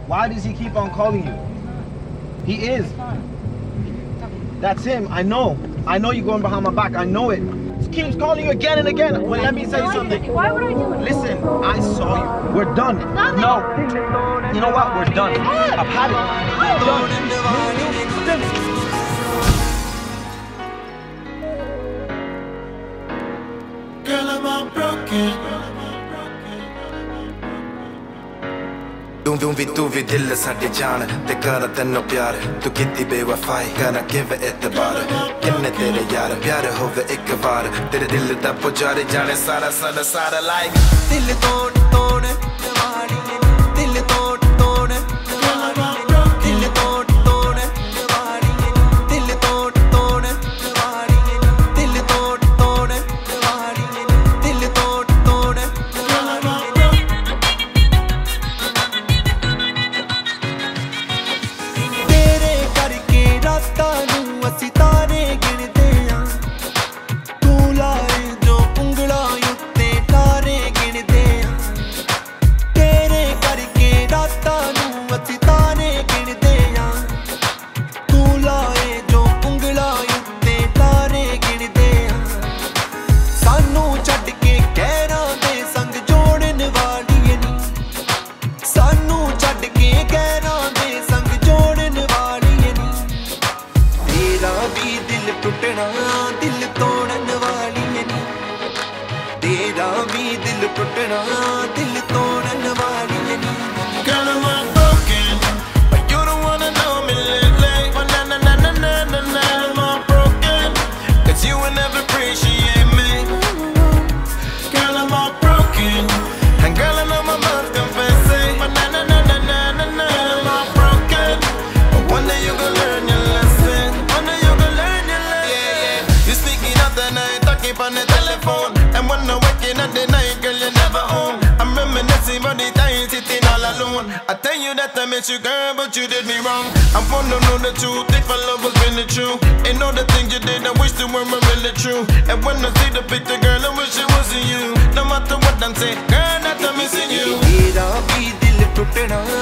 Why does he keep on calling you? He is. That's him. I know. I know you're going behind my back. I know it. He keeps calling you again and again. Well, let me tell you something. Why would I do it? Listen, I saw you. We're done. No. You know what? We're done. I've had it. We're done. Girl, I'm all broken. तू भी दिल साडे जान ते कर तन्नो प्यार तू कितनी बेवफाई करा किवे एतबार किन्ने तेरे यार प्यार होवे एक बार तेरे दिल दा पुजारी जाने सारा सारा सारा लाइक दिल तोड़ तोड़ दीवानी दिल तोड़ तोड़ दिल तोड़ तोड़ दीवानी दिल तोड़ तोड़ दीवानी दिल तोड़ तोड़ दीवानी दिल तोड़ तोड़ सितारे गिनते हैं तू लाए जो उंगला युत्ते तारे गिनते हैं तेरे करके राता नू सितारे गिनते हैं तू लाए जो उंगला युत्ते तारे गिनते हैं सानू छड्ड के गैरां दे संग जोड़न वाली नी सानू छड्ड के गैरां दे संग जोड़न वाली नी तेरा भी दिल टूटना दिल तोड़न वाली नहीं तेरा भी दिल टूटना दिल तोड़न वाली नहीं Girl, I'm all broken, but you don't wanna know me lately. But na na na na na na na, I'm all broken, 'cause you will never appreciate me. Girl, I'm all broken, and girl, I know my mouth confess it. But na na na na na na na, I'm all broken, but one day you gon' learn your lesson. On the telephone, and when I'm waking at the night, girl, you're never home. I'm reminiscing about the time sitting all alone. I tell you that I miss you, girl, but you did me wrong. I wanna know the truth, if our love was really true. Ain't all the things you did, I wish they weren't really true. And when I see the picture, girl, I wish it wasn't you. No matter what I'm saying, girl, that I'm missing you. Tera bhi dil tutna